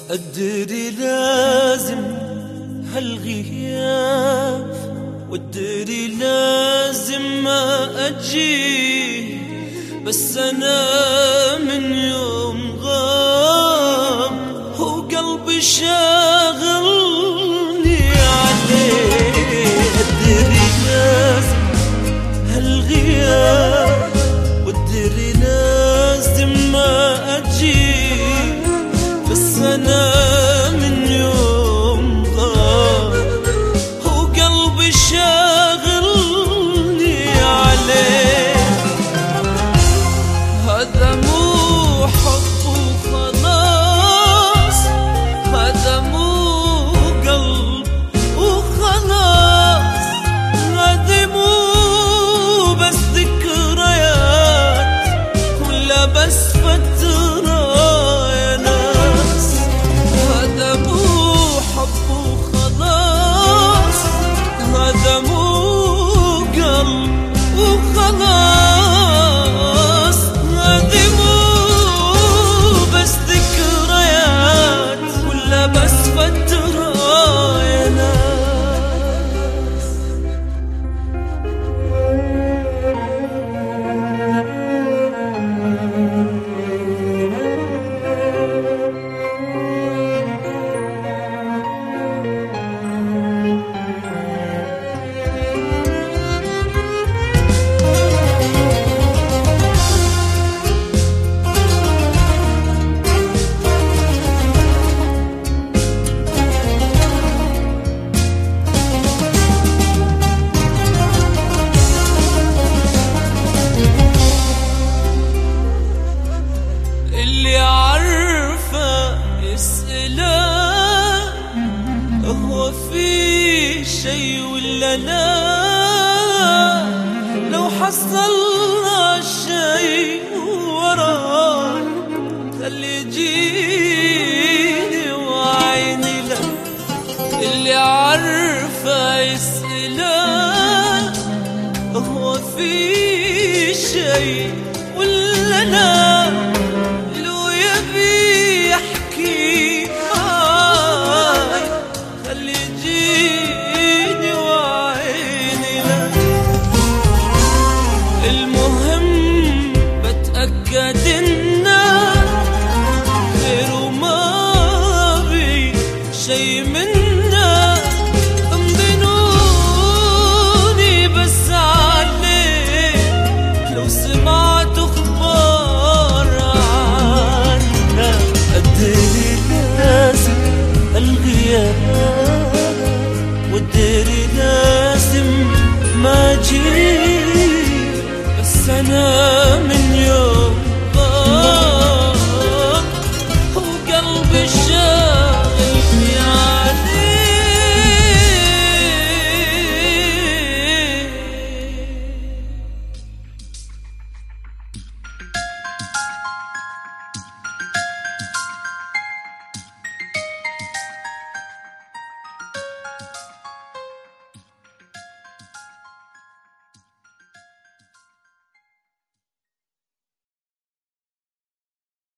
أدري لازم هالغياب، وأدري لازم ما أجي، بس أنا من يوم غاب وقلبي شاغلني عليه. أدري لازم هالغياب، وأدري لازم ما أجي، بس أنا من يوم غاب وقلبي شاغلني عليه. هذا مو حب وخلاص، هذا مو قلب وخلاص، هذه مو بس ذكريات كلها بس فترة يا ناس. هذا مو حب وخلاص، هذا مو قلب وخلاص، هذه مو بس ذكريات كلها بس فترة يا ناس. اللي عارفة يسأله هو في شي ولا لا، لو حصلنا شي وراه خلي يجيني وعيني له. اللي عارفة يسأله هو في